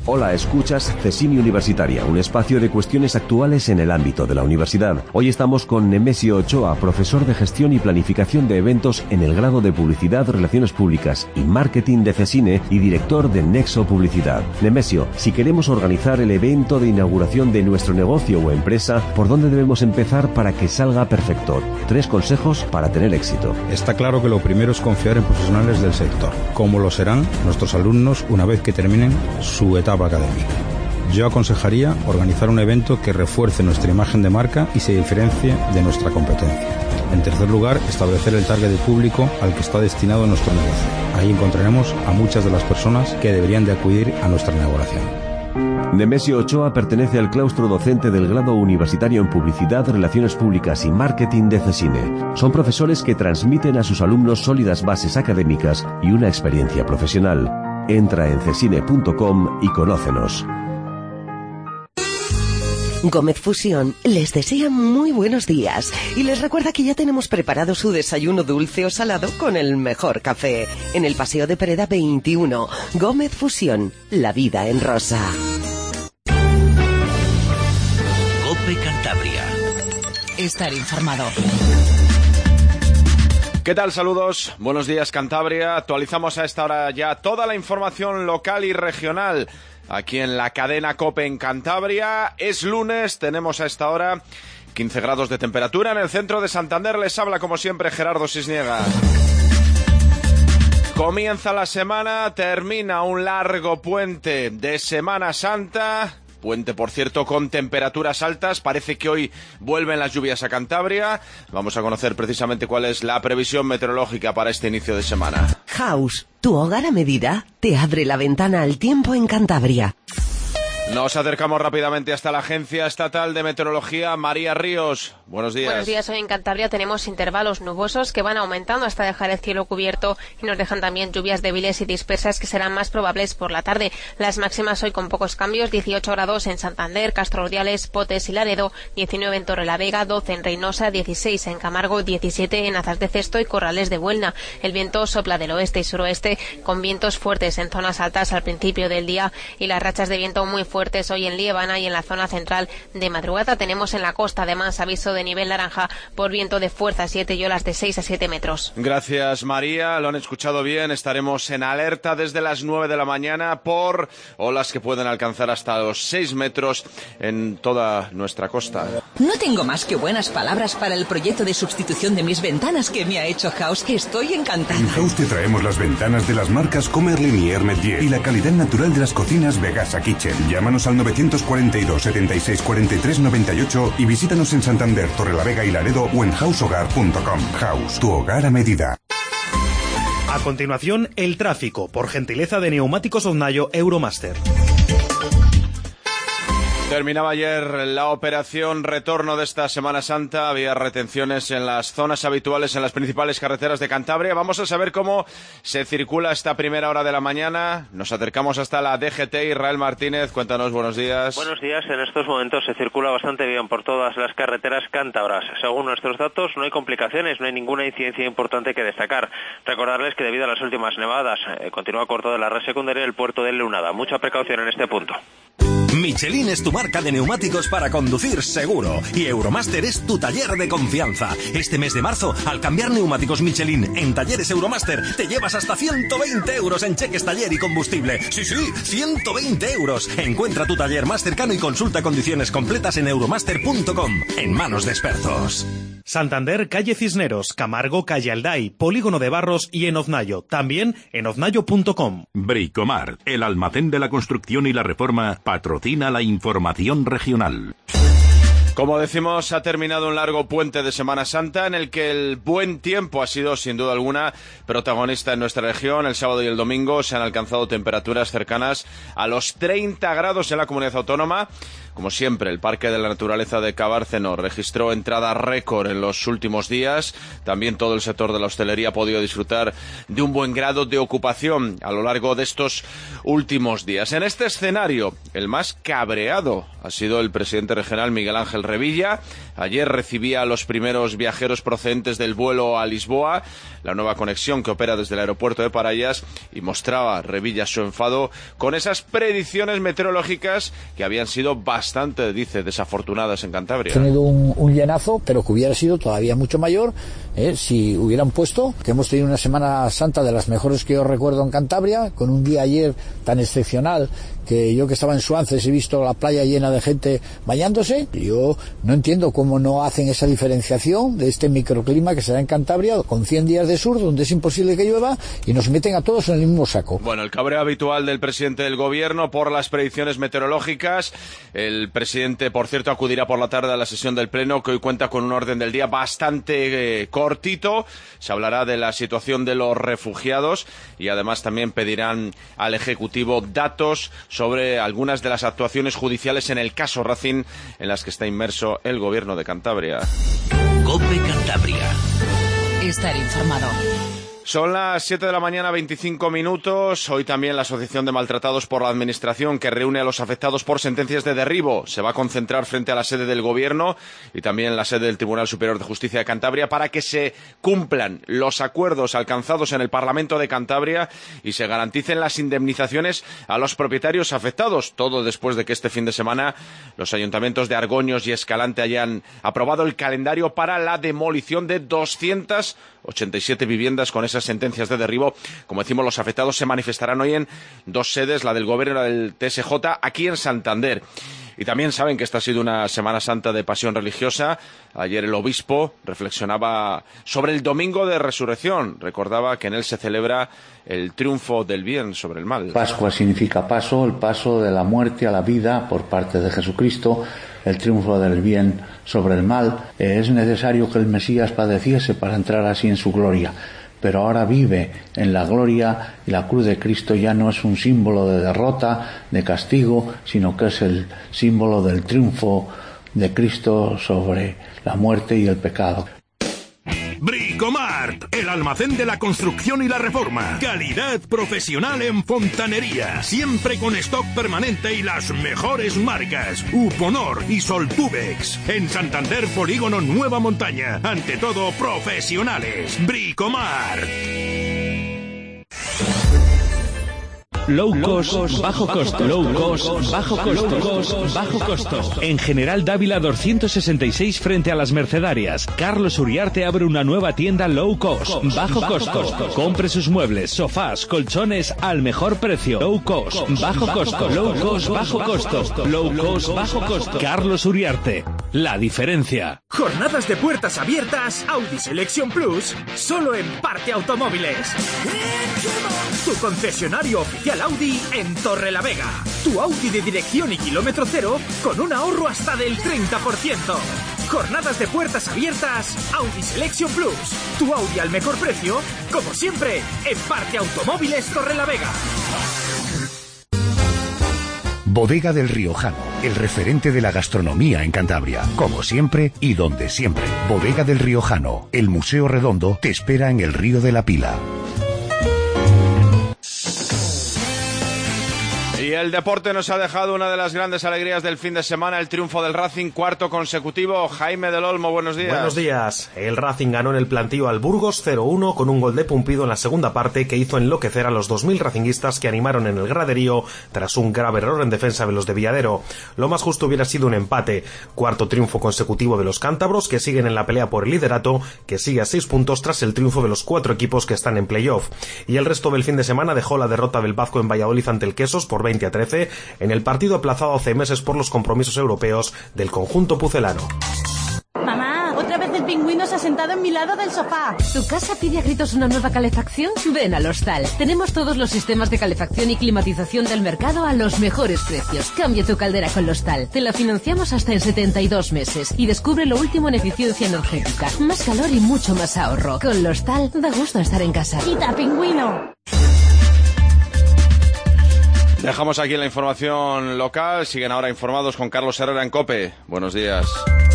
Hola, escuchas CESIMI Universitaria, un espacio de cuestiones actuales en el ámbito de la universidad. Hoy estamos con Nemesio Ochoa, profesor de Gestión y Planificación de Eventos en el grado de Publicidad, Relaciones Públicas y Marketing de CESINE y director de Nexo Publicidad. Nemesio, si queremos organizar el evento de inauguración de nuestro negocio o empresa, ¿por dónde debemos empezar para que salga perfecto? 3 consejos para tener éxito. Está claro que lo primero es confiar en profesionales del sector, como lo serán nuestros alumnos una vez que terminen su etapa académica. Yo aconsejaría organizar un evento que refuerce nuestra imagen de marca y se diferencie de nuestra competencia. En tercer lugar, establecer el target de público al que está destinado nuestro negocio. Ahí encontraremos a muchas de las personas que deberían de acudir a nuestra inauguración. Nemesio Ochoa pertenece al claustro docente del grado universitario en Publicidad, Relaciones Públicas y Marketing de CESINE. Son profesores que transmiten a sus alumnos sólidas bases académicas y una experiencia profesional. Entra en cesine.com y conócenos. Gómez Fusión les desea muy buenos días y les recuerda que ya tenemos preparado su desayuno dulce o salado con el mejor café. En el Paseo de Pereda 21, Gómez Fusión, la vida en rosa. COPE Cantabria. Estar informado. ¿Qué tal? Saludos, buenos días Cantabria. Actualizamos a esta hora ya toda la información local y regional aquí en la cadena COPE en Cantabria. Es lunes, tenemos a esta hora 15 grados de temperatura en el centro de Santander. Les habla como siempre Gerardo Cisniega. Comienza la semana, termina un largo puente de Semana Santa. Puente, por cierto, con temperaturas altas. Parece que hoy vuelven las lluvias a Cantabria. Vamos a conocer precisamente cuál es la previsión meteorológica para este inicio de semana. House, tu hogar a medida, te abre la ventana al tiempo en Cantabria. Nos acercamos rápidamente hasta la Agencia Estatal de Meteorología. María Ríos, buenos días. Buenos días. Hoy en Cantabria tenemos intervalos nubosos que van aumentando hasta dejar el cielo cubierto y nos dejan también lluvias débiles y dispersas que serán más probables por la tarde. Las máximas hoy con pocos cambios: 18 grados en Santander, Castro Urdiales, Potes y Laredo, 19 en Torrelavega, 12 en Reynosa, 16 en Camargo, 17 en Azas de Cesto y Corrales de Buelna. El viento sopla del oeste y suroeste con vientos fuertes en zonas altas al principio del día y las rachas de viento muy fuertes hoy en Liébana y en la zona central. De madrugada tenemos en la costa además aviso de nivel naranja por viento de fuerza 7 y olas de 6 a 7 metros. Gracias María, lo han escuchado bien. Estaremos en alerta desde las 9 de la mañana por olas que pueden alcanzar hasta los 6 metros en toda nuestra costa. No tengo más que buenas palabras para el proyecto de sustitución de mis ventanas que me ha hecho House. Estoy encantada. En House te traemos las ventanas de las marcas Comerlin y Hermet y la calidad natural de las cocinas Vegasa Kitchen. Llámanos al 942 76 43 98 y visítanos en Santander, Torrelavega y Laredo o en househogar.com. House, tu hogar a medida. A continuación, el tráfico, por gentileza de Neumáticos Oznayo Euromaster. Terminaba ayer la operación retorno de esta Semana Santa. Había retenciones en las zonas habituales en las principales carreteras de Cantabria. Vamos a saber cómo se circula esta primera hora de la mañana. Nos acercamos hasta la DGT. Israel Martínez, cuéntanos, buenos días. Buenos días. En estos momentos se circula bastante bien por todas las carreteras cántabras. Según nuestros datos, no hay complicaciones, no hay ninguna incidencia importante que destacar. Recordarles que debido a las últimas nevadas, continúa corto de la red secundaria el puerto de Leunada. Mucha precaución en este punto. Michelin es tu marca de neumáticos para conducir seguro y Euromaster es tu taller de confianza. Este mes de marzo, al cambiar neumáticos Michelin en talleres Euromaster, te llevas hasta 120 euros en cheques taller y combustible. Sí, 120 euros. Encuentra tu taller más cercano y consulta condiciones completas en euromaster.com. En manos de expertos. Santander, calle Cisneros, Camargo, calle Alday, Polígono de Barros y en Oznayo. También en oznayo.com. Bricomart, el almacén de la construcción y la reforma, patrocina la información regional. Como decimos, ha terminado un largo puente de Semana Santa en el que el buen tiempo ha sido, sin duda alguna, protagonista en nuestra región. El sábado y el domingo se han alcanzado temperaturas cercanas a los 30 grados en la comunidad autónoma. Como siempre, el Parque de la Naturaleza de Cabárceno registró entrada récord en los últimos días. También todo el sector de la hostelería ha podido disfrutar de un buen grado de ocupación a lo largo de estos últimos días. En este escenario, el más cabreado ha sido el presidente regional Miguel Ángel Revilla. Ayer recibía a los primeros viajeros procedentes del vuelo a Lisboa, la nueva conexión que opera desde el aeropuerto de Parallas, y mostraba Revilla su enfado con esas predicciones meteorológicas que habían sido bastante, dice, desafortunadas en Cantabria. Ha tenido un llenazo, pero que hubiera sido todavía mucho mayor si hubieran puesto que hemos tenido una Semana Santa de las mejores que yo recuerdo en Cantabria, con un día ayer tan excepcional que yo, que estaba en Suances, he visto la playa llena de gente bañándose. Yo no entiendo cómo no hacen esa diferenciación de este microclima que se da en Cantabria, con 100 días de sur, donde es imposible que llueva, y nos meten a todos en el mismo saco. Bueno, el cabreo habitual del presidente del gobierno por las predicciones meteorológicas. El presidente, por cierto, acudirá por la tarde a la sesión del Pleno, que hoy cuenta con un orden del día bastante cortito. Se hablará de la situación de los refugiados y además también pedirán al Ejecutivo datos sobre algunas de las actuaciones judiciales en el caso Racing en las que está inmerso el gobierno de Cantabria. COPE Cantabria. Estar informado. Son las 7 de la mañana, 25 minutos. Hoy también la Asociación de Maltratados por la Administración, que reúne a los afectados por sentencias de derribo, se va a concentrar frente a la sede del Gobierno y también la sede del Tribunal Superior de Justicia de Cantabria para que se cumplan los acuerdos alcanzados en el Parlamento de Cantabria y se garanticen las indemnizaciones a los propietarios afectados. Todo después de que este fin de semana los ayuntamientos de Argoños y Escalante hayan aprobado el calendario para la demolición de 287 viviendas con esas sentencias de derribo. Como decimos, los afectados se manifestarán hoy en dos sedes, la del Gobierno y la del TSJ, aquí en Santander. Y también saben que esta ha sido una Semana Santa de pasión religiosa. Ayer el obispo reflexionaba sobre el Domingo de Resurrección. Recordaba que en él se celebra el triunfo del bien sobre el mal. Pascua significa paso, el paso de la muerte a la vida por parte de Jesucristo, el triunfo del bien sobre el mal. Es necesario que el Mesías padeciese para entrar así en su gloria. Pero ahora vive en la gloria y la cruz de Cristo ya no es un símbolo de derrota, de castigo, sino que es el símbolo del triunfo de Cristo sobre la muerte y el pecado. Bricomart, el almacén de la construcción y la reforma. Calidad profesional en fontanería. Siempre con stock permanente y las mejores marcas. Uponor y Soltubex. En Santander, Polígono Nueva Montaña. Ante todo, profesionales. Bricomart. Low cost, bajo costo. Low cost, bajo costo. Bajo costo. En General Dávila 266 frente a las Mercedarias. Carlos Uriarte abre una nueva tienda low cost, bajo costo. Compre sus muebles, sofás, colchones al mejor precio. Low cost, bajo costo. Low cost, bajo costo. Low cost, bajo costo. Carlos Uriarte. La diferencia. Jornadas de puertas abiertas Audi Selection Plus, solo en Parte Automóviles. Tu concesionario oficial Audi en Torrelavega. Tu Audi de dirección y kilómetro cero con un ahorro hasta del 30%. Jornadas de puertas abiertas Audi Selection Plus. Tu Audi al mejor precio, como siempre, en Parte Automóviles Torrelavega. Bodega del Riojano, el referente de la gastronomía en Cantabria. Como siempre y donde siempre. Bodega del Riojano, el Museo Redondo te espera en el Río de la Pila. Y el deporte nos ha dejado una de las grandes alegrías del fin de semana, el triunfo del Racing, cuarto consecutivo. Jaime del Olmo, buenos días. Buenos días. El Racing ganó en el plantío al Burgos 0-1 con un gol de Pumpido en la segunda parte que hizo enloquecer a los 2.000 racinguistas que animaron en el graderío tras un grave error en defensa de los de Villadero. Lo más justo hubiera sido un empate. Cuarto triunfo consecutivo de los cántabros, que siguen en la pelea por el liderato, que sigue a 6 puntos tras el triunfo de los 4 equipos que están en playoff. Y el resto del fin de semana dejó la derrota del Bazco en Valladolid ante el Quesos por 20-13 en el partido aplazado hace meses por los compromisos europeos del conjunto pucelano. Mamá, otra vez el pingüino se ha sentado en mi lado del sofá. ¿Tu casa pide a gritos una nueva calefacción? Ven al Hostal. Tenemos todos los sistemas de calefacción y climatización del mercado a los mejores precios. Cambia tu caldera con Hostal. Te la financiamos hasta en 72 meses. Y descubre lo último en eficiencia energética. Más calor y mucho más ahorro. Con Hostal da gusto estar en casa. ¡Quita, pingüino! Dejamos aquí la información local. Siguen ahora informados con Carlos Herrera en COPE. Buenos días.